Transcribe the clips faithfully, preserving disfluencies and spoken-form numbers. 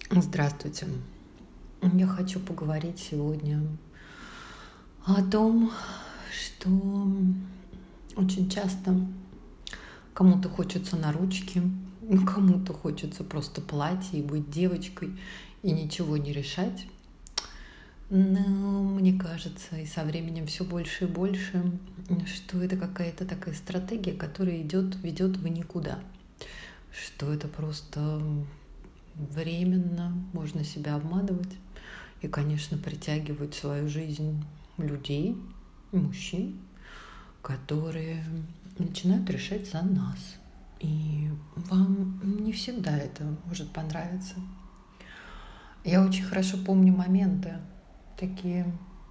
Здравствуйте. Я хочу поговорить сегодня о том, что очень часто кому-то хочется на ручки, кому-то хочется просто платье и быть девочкой и ничего не решать. Но мне кажется, и со временем все больше и больше, что это какая-то такая стратегия, которая идет, ведет в никуда. Что это просто временно, можно себя обманывать и, конечно, притягивать в свою жизнь людей, мужчин, которые начинают решать за нас. И вам не всегда это может понравиться. Я очень хорошо помню моменты, такие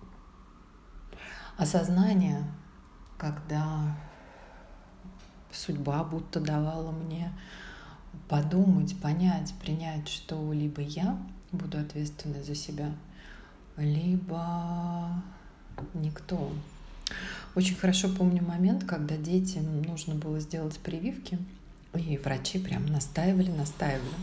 осознания, когда судьба будто давала мне подумать, понять, принять, что либо я буду ответственной за себя, либо никто. Очень хорошо помню момент, когда детям нужно было сделать прививки, и врачи прям настаивали, настаивали.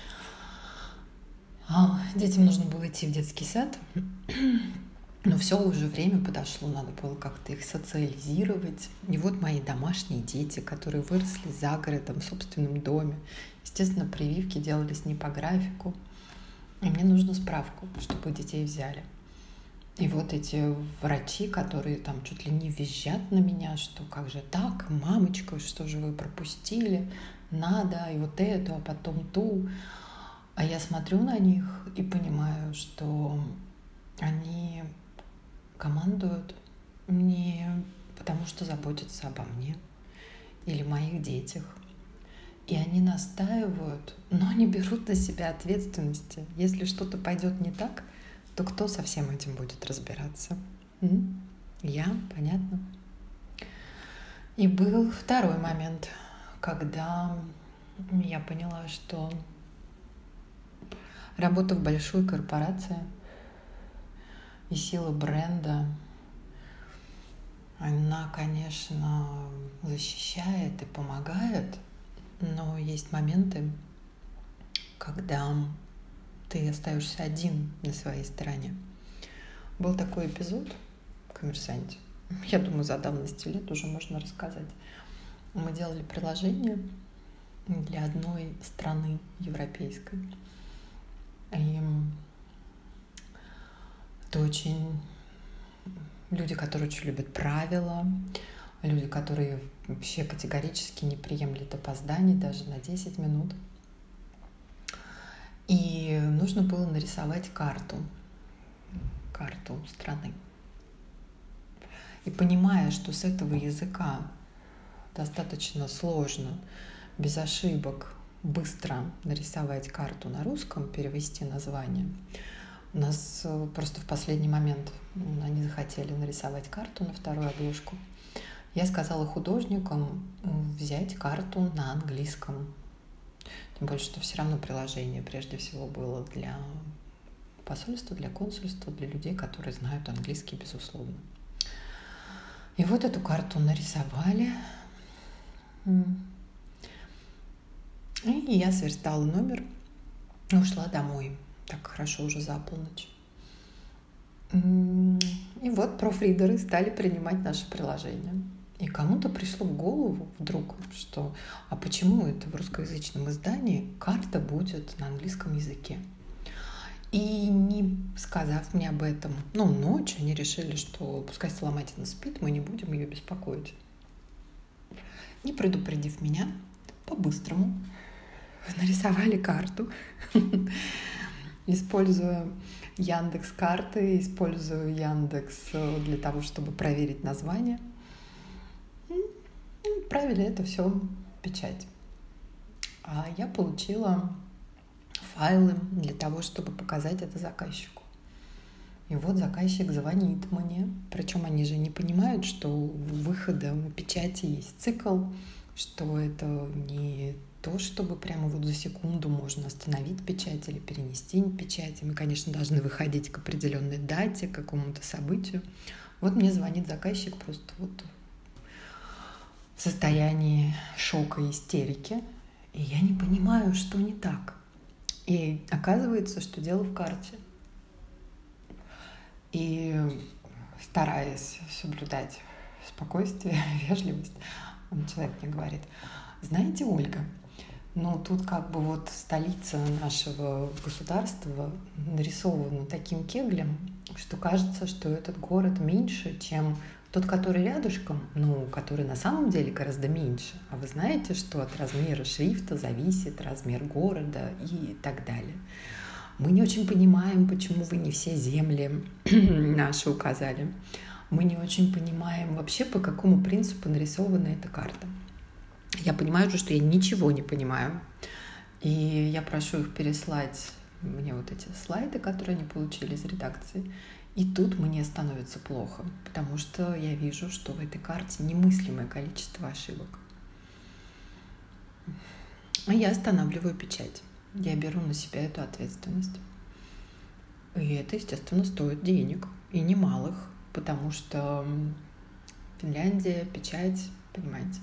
А детям нужно было идти в детский сад, но все уже время подошло, надо было как-то их социализировать. И вот мои домашние дети, которые выросли за городом, в собственном доме. Естественно, прививки делались не по графику. И мне нужно справку, чтобы детей взяли. И вот эти врачи, которые там чуть ли не визжат на меня, что как же так, мамочка, что же вы пропустили, надо, и вот эту, а потом ту. А я смотрю на них и понимаю, что они командуют не потому, что заботятся обо мне или моих детях. И они настаивают, но не берут на себя ответственности. Если что-то пойдет не так, то кто со всем этим будет разбираться? М? Я, понятно. И был второй момент, когда я поняла, что работа в большой корпорации и сила бренда, она, конечно, защищает и помогает, но есть моменты, когда ты остаешься один на своей стороне. Был такой эпизод в «Коммерсанте», я думаю, за давностью лет уже можно рассказать. Мы делали приложение для одной страны европейской. И это очень люди, которые очень любят правила, люди, которые вообще категорически не приемлют опозданий даже на десять минут. И нужно было нарисовать карту, карту страны. И понимая, что с этого языка достаточно сложно, без ошибок, быстро нарисовать карту на русском, перевести название, у нас просто в последний момент они захотели нарисовать карту на вторую обложку. Я сказала художникам взять карту на английском. Тем более, что все равно приложение прежде всего было для посольства, для консульства, для людей, которые знают английский, безусловно. И вот эту карту нарисовали. И я сверстала номер и ушла домой. Так хорошо уже за полночь. И вот профридеры стали принимать наше приложение. И кому-то пришло в голову вдруг, что а почему это в русскоязычном издании карта будет на английском языке? И не сказав мне об этом, ну, ночью они решили, что пускай Соломатина спит, мы не будем ее беспокоить. Не предупредив меня, по-быстрому нарисовали карту, используя Яндекс.Карты, используя Яндекс для того, чтобы проверить название. Отправили это все в печать. А я получила файлы для того, чтобы показать это заказчику. И вот заказчик звонит мне. Причем они же не понимают, что у выхода у печати есть цикл, что это не то, чтобы прямо вот за секунду можно остановить печать или перенести печать. И мы, конечно, должны выходить к определенной дате, к какому-то событию. Вот мне звонит заказчик просто вот в состоянии шока и истерики. И я не понимаю, что не так. И оказывается, что дело в карте. И стараясь соблюдать спокойствие, вежливость, человек мне говорит: знаете, Ольга, ну тут как бы вот столица нашего государства нарисована таким кеглем, что кажется, что этот город меньше, чем тот, который рядышком, ну, который на самом деле гораздо меньше. А вы знаете, что от размера шрифта зависит размер города и так далее. Мы не очень понимаем, почему вы не все земли наши указали. Мы не очень понимаем вообще, по какому принципу нарисована эта карта. Я понимаю же, что я ничего не понимаю. И я прошу их переслать мне вот эти слайды, которые они получили из редакции. И тут мне становится плохо, потому что я вижу, что в этой карте немыслимое количество ошибок. А я останавливаю печать. Я беру на себя эту ответственность. И это, естественно, стоит денег, и немалых, потому что Финляндия, печать, понимаете.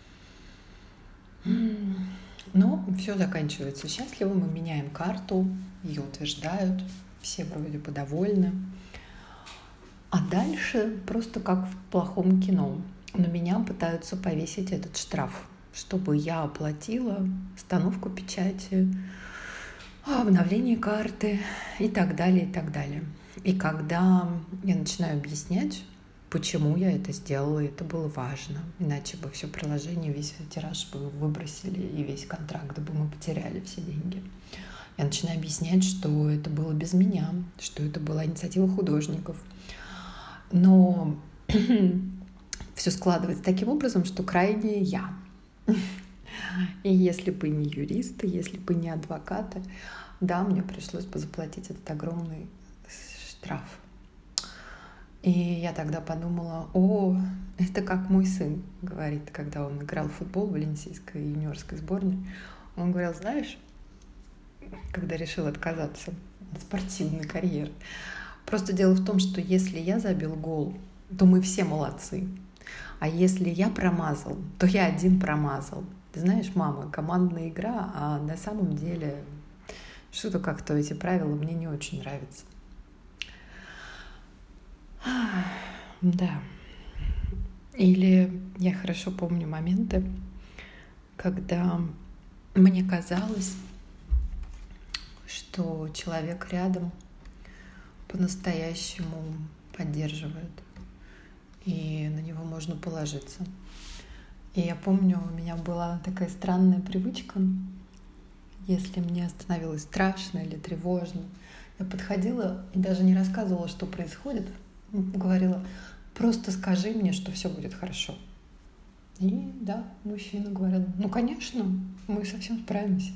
Но все заканчивается счастливо, мы меняем карту, ее утверждают, все вроде бы довольны. А дальше просто как в плохом кино. На меня пытаются повесить этот штраф, чтобы я оплатила остановку печати, обновление карты и так далее, и так далее. И когда я начинаю объяснять, почему я это сделала, это было важно, иначе бы все приложение, весь тираж бы выбросили, и весь контракт бы мы потеряли все деньги. Я начинаю объяснять, что это было без меня, что это была инициатива художников. Но все складывается таким образом, что крайне я. И если бы не юристы, если бы не адвокаты, да, мне пришлось бы заплатить этот огромный штраф. И я тогда подумала: о, это как мой сын говорит, когда он играл в футбол в валенсийской юниорской сборной. Он говорил: знаешь, когда решил отказаться от спортивной карьеры, просто дело в том, что если я забил гол, то мы все молодцы. А если я промазал, то я один промазал. Ты знаешь, мама, командная игра, а на самом деле что-то как-то эти правила мне не очень нравятся. Да. Или я хорошо помню моменты, когда мне казалось, что человек рядом по-настоящему поддерживает, и на него можно положиться. И я помню, у меня была такая странная привычка, если мне становилось страшно или тревожно, я подходила и даже не рассказывала, что происходит, говорила: просто скажи мне, что все будет хорошо. И да, мужчина говорил: ну, конечно, мы совсем справимся.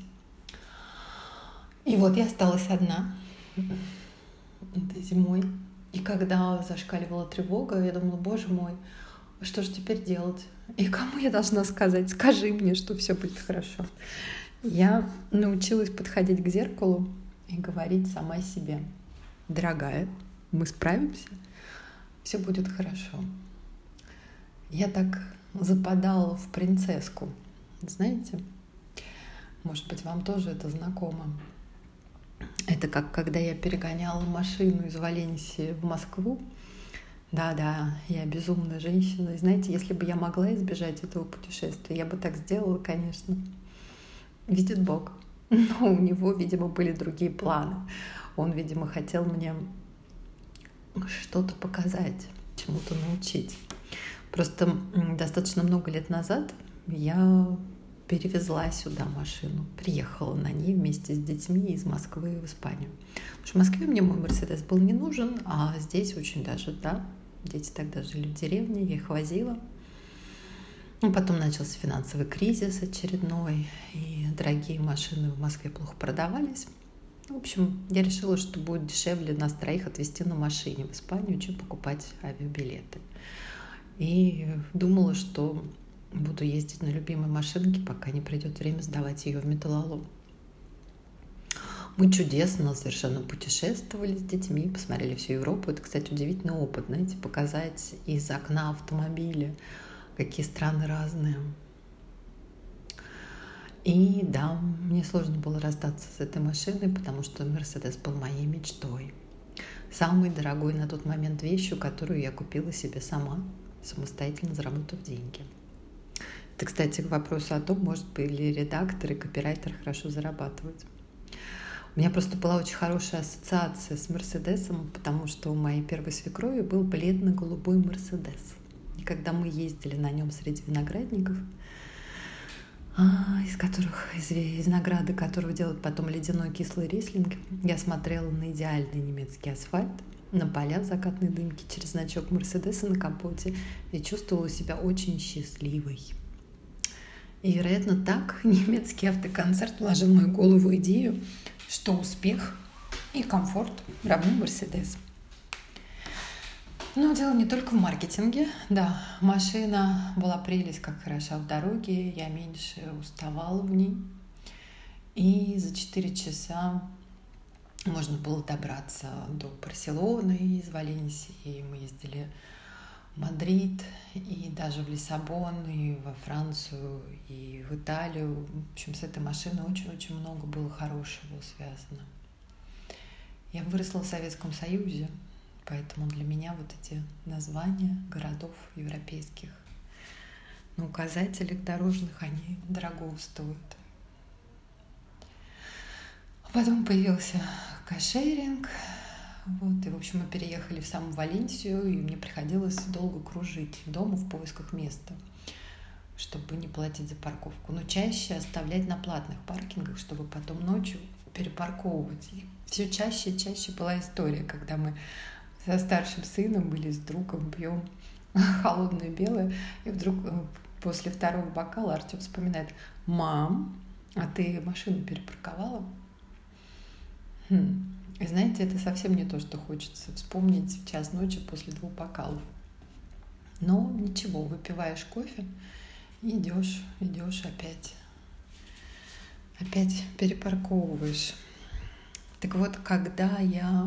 И вот я осталась одна этой зимой. И когда зашкаливала тревога, я думала: боже мой, что же теперь делать? И кому я должна сказать: скажи мне, что все будет хорошо? Я научилась подходить к зеркалу и говорить сама себе: дорогая, мы справимся, все будет хорошо. Я так западала в принцесску, знаете? Может быть, вам тоже это знакомо. Это как когда я перегоняла машину из Валенсии в Москву. Да-да, я безумная женщина. И знаете, если бы я могла избежать этого путешествия, я бы так сделала, конечно. Видит Бог. Но у него, видимо, были другие планы. Он, видимо, хотел мне что-то показать, чему-то научить. Просто достаточно много лет назад я перевезла сюда машину, приехала на ней вместе с детьми из Москвы в Испанию. Потому что в Москве мне мой Мерседес был не нужен, а здесь очень даже, да, дети тогда жили в деревне, я их возила. Ну, потом начался финансовый кризис очередной, и дорогие машины в Москве плохо продавались. В общем, я решила, что будет дешевле нас троих отвезти на машине в Испанию, чем покупать авиабилеты. И думала, что буду ездить на любимой машинке, пока не придет время сдавать ее в металлолом. Мы чудесно совершенно путешествовали с детьми, посмотрели всю Европу. Это, кстати, удивительный опыт, знаете, показать из окна автомобиля, какие страны разные. И да, мне сложно было расстаться с этой машиной, потому что Мерседес был моей мечтой. Самой дорогой на тот момент вещью, которую я купила себе сама, самостоятельно заработав деньги. Это, кстати, к вопросу о том, может ли редактор и копирайтер хорошо зарабатывать. У меня просто была очень хорошая ассоциация с Мерседесом, потому что у моей первой свекрови был бледно-голубой Мерседес. И когда мы ездили на нем среди виноградников, из которых, из винограда которого делают потом ледяной кислый рислинг, я смотрела на идеальный немецкий асфальт, на поля в закатной дымке через значок Мерседеса на капоте и чувствовала себя очень счастливой. И, вероятно, так немецкий автоконцерт вложил в мою голову идею, что успех и комфорт равны Мерседес. Но дело не только в маркетинге. Да, машина была прелесть, как хороша в дороге, я меньше уставала в ней. И за четыре часа можно было добраться до Барселоны из Валенсии. Мы ездили в Мадрид, и даже в Лиссабон, и во Францию, и в Италию. В общем, с этой машиной очень-очень много было хорошего связано. Я выросла в Советском Союзе, поэтому для меня вот эти названия городов европейских на указателях дорожных, они дорого стоят. А потом появился каршеринг. Вот, и, в общем, мы переехали в саму Валенсию, и мне приходилось долго кружить дома в поисках места, чтобы не платить за парковку. Но чаще оставлять на платных паркингах, чтобы потом ночью перепарковывать. И все чаще и чаще была история, когда мы со старшим сыном были с другом, пьем холодное белое, и вдруг после второго бокала Артем вспоминает: «Мам, а ты машину перепарковала?» Хм. И знаете, это совсем не то, что хочется вспомнить в час ночи после двух бокалов. Но ничего, выпиваешь кофе и идешь, идешь опять. Опять перепарковываешь. Так вот, когда я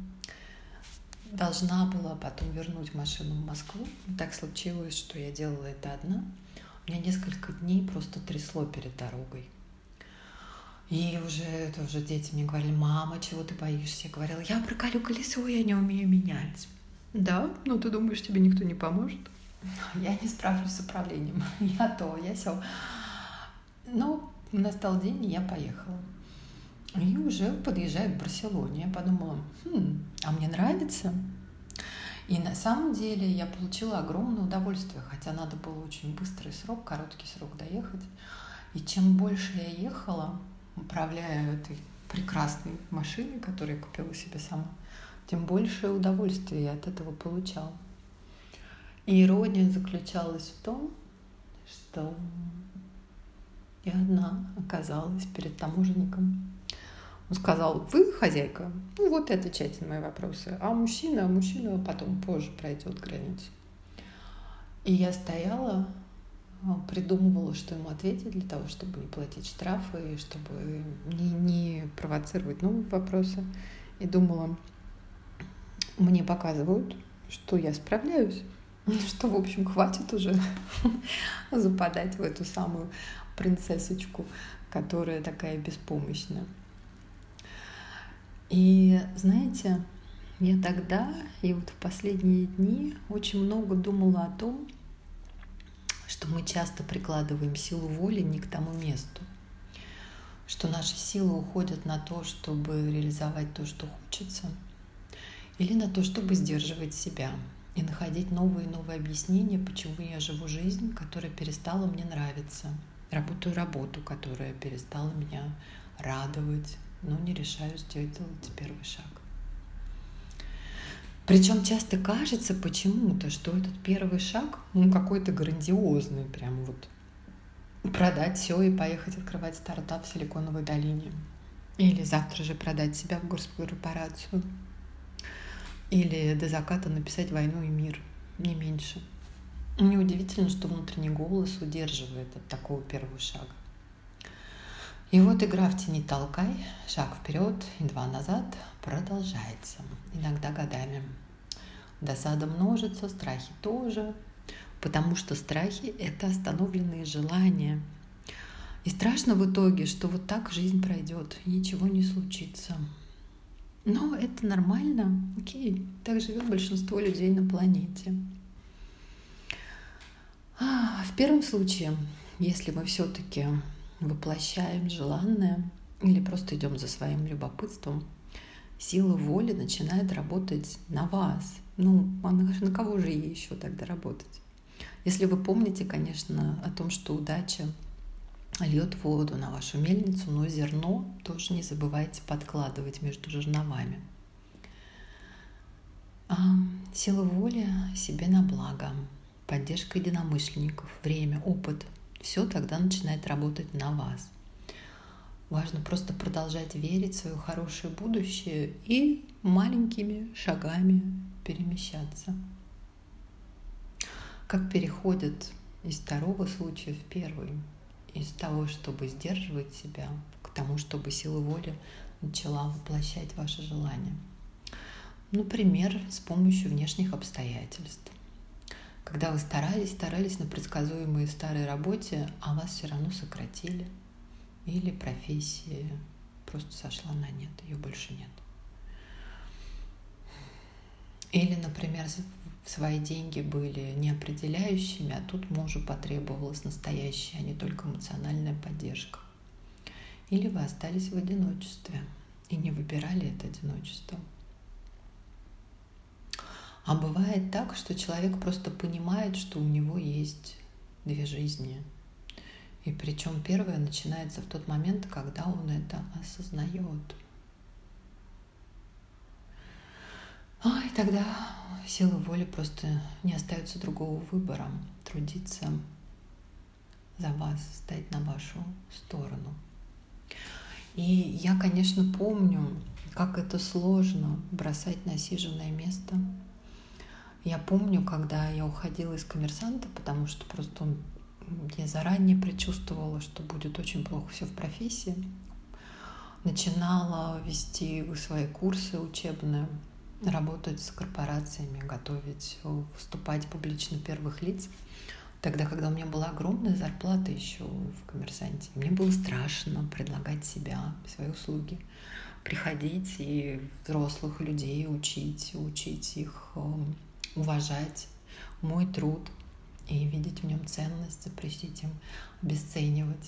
должна была потом вернуть машину в Москву, так случилось, что я делала это одна, у меня несколько дней просто трясло перед дорогой. И уже тоже дети мне говорили: «Мама, чего ты боишься?» Я говорила: «Я проколю колесо, я не умею менять». «Да? Ну ты думаешь, тебе никто не поможет?» «Я не справлюсь с управлением. Я то, я сё». Ну, настал день, и я поехала. И уже подъезжаю к Барселоне. Я подумала: хм, а мне нравится. И на самом деле я получила огромное удовольствие, хотя надо было очень быстрый срок, короткий срок доехать. И чем больше я ехала, управляя этой прекрасной машиной, которую я купила себе сама, тем больше удовольствия я от этого получала. И ирония заключалась в том, что я одна оказалась перед таможенником. Он сказал: «Вы хозяйка? Ну вот и отвечайте на мои вопросы. А мужчина, мужчина потом позже пройдет границу». И я стояла, придумывала, что ему ответить для того, чтобы не платить штрафы и чтобы не, не провоцировать новые вопросы. И думала, мне показывают, что я справляюсь, что, в общем, хватит уже западать в эту самую принцессочку, которая такая беспомощная. И знаете, я тогда и вот в последние дни очень много думала о том, что мы часто прикладываем силу воли не к тому месту, что наши силы уходят на то, чтобы реализовать то, что хочется, или на то, чтобы сдерживать себя и находить новые и новые объяснения, почему я живу жизнь, которая перестала мне нравиться, работаю работу, которая перестала меня радовать, но не решаюсь сделать первый шаг. Причем часто кажется почему-то, что этот первый шаг, ну, какой-то грандиозный, прям вот продать все и поехать открывать стартап в Силиконовой долине. Или завтра же продать себя в госкорпорацию. Или до заката написать «Войну и мир», не меньше. Неудивительно, что внутренний голос удерживает от такого первого шага. И вот игра в тени толкай, шаг вперед и два назад продолжается, иногда годами. Досада множится, страхи тоже, потому что страхи — это остановленные желания. И страшно в итоге, что вот так жизнь пройдет, и ничего не случится. Но это нормально, окей, так живет большинство людей на планете. А, в первом случае, если мы все-таки воплощаем желанное или просто идем за своим любопытством, сила воли начинает работать на вас. Ну, а на, на кого же ей еще тогда работать? Если вы помните, конечно, о том, что удача льет воду на вашу мельницу, но зерно тоже не забывайте подкладывать между жерновами. А сила воли себе на благо, поддержка единомышленников, время, опыт – все тогда начинает работать на вас. Важно просто продолжать верить в свое хорошее будущее и маленькими шагами перемещаться. Как переходят из второго случая в первый, из того, чтобы сдерживать себя, к тому, чтобы сила воли начала воплощать ваши желания. Например, с помощью внешних обстоятельств. Когда вы старались, старались на предсказуемой старой работе, а вас все равно сократили. Или профессия просто сошла на нет, ее больше нет. Или, например, свои деньги были неопределяющими, а тут мужу потребовалась настоящая, а не только эмоциональная поддержка. Или вы остались в одиночестве и не выбирали это одиночество. А бывает так, что человек просто понимает, что у него есть две жизни. И причем первая начинается в тот момент, когда он это осознает. А, и тогда силы воли просто не остается другого выбора. Трудиться за вас, стать на вашу сторону. И я, конечно, помню, как это сложно бросать насиженное место. Я помню, когда я уходила из «Коммерсанта», потому что просто он, я заранее предчувствовала, что будет очень плохо все в профессии. Начинала вести свои курсы учебные, работать с корпорациями, готовить, выступать публично первых лиц. Тогда, когда у меня была огромная зарплата еще в «Коммерсанте», мне было страшно предлагать себя, свои услуги, приходить и взрослых людей учить, учить их уважать мой труд и видеть в нем ценность, запретить им обесценивать.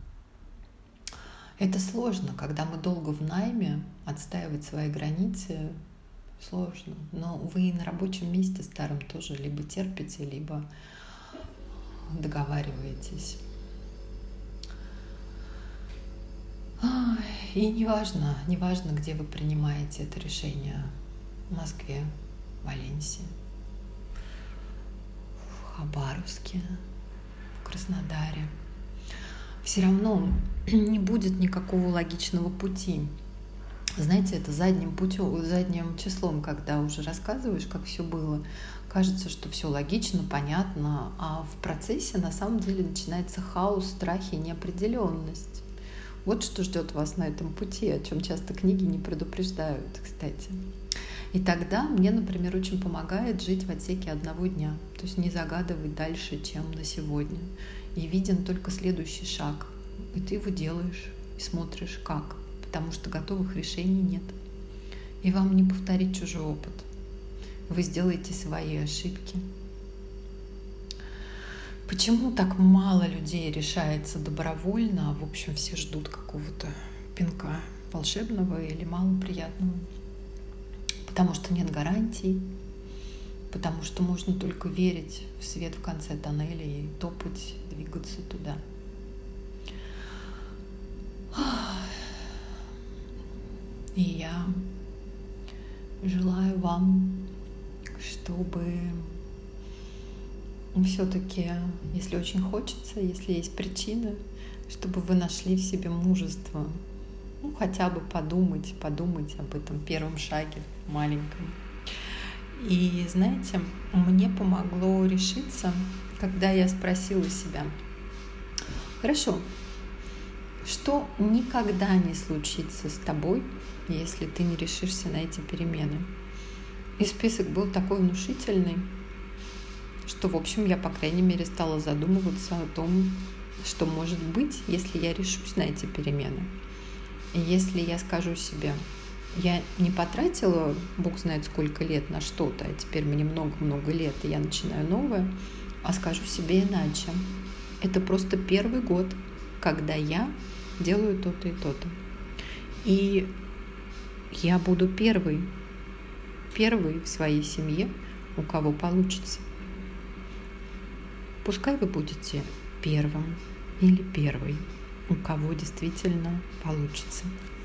Это сложно, когда мы долго в найме, отстаивать свои границы сложно. Но вы и на рабочем месте старом тоже либо терпите, либо договариваетесь. И неважно, неважно, где вы принимаете это решение. В Москве, в Валенсии, в Хабаровске, в Краснодаре. Все равно не будет никакого логичного пути. Знаете, это задним путем, задним числом, когда уже рассказываешь, как все было, кажется, что все логично, понятно, а в процессе на самом деле начинается хаос, страхи и неопределенность. Вот что ждет вас на этом пути, о чем часто книги не предупреждают, кстати. И тогда мне, например, очень помогает жить в отсеке одного дня, то есть не загадывать дальше, чем на сегодня. И виден только следующий шаг, и ты его делаешь, и смотришь, как. Потому что готовых решений нет. И вам не повторить чужой опыт. Вы сделаете свои ошибки. Почему так мало людей решается добровольно, а в общем все ждут какого-то пинка волшебного или малоприятного? Потому что нет гарантий, потому что можно только верить в свет в конце тоннеля и топать, двигаться туда. И я желаю вам, чтобы все-таки, если очень хочется, если есть причина, чтобы вы нашли в себе мужество, ну, хотя бы подумать, подумать об этом первом шаге маленьком. И знаете, мне помогло решиться, когда я спросила себя: хорошо, что никогда не случится с тобой, если ты не решишься на эти перемены? И список был такой внушительный, что, в общем, я, по крайней мере, стала задумываться о том, что может быть, если я решусь на эти перемены. И если я скажу себе, я не потратила, Бог знает сколько лет на что-то, а теперь мне много-много лет, и я начинаю новое, а скажу себе иначе. Это просто первый год, когда я делаю то-то и то-то. И я буду первый, первый в своей семье, у кого получится. Пускай вы будете первым или первой, у кого действительно получится.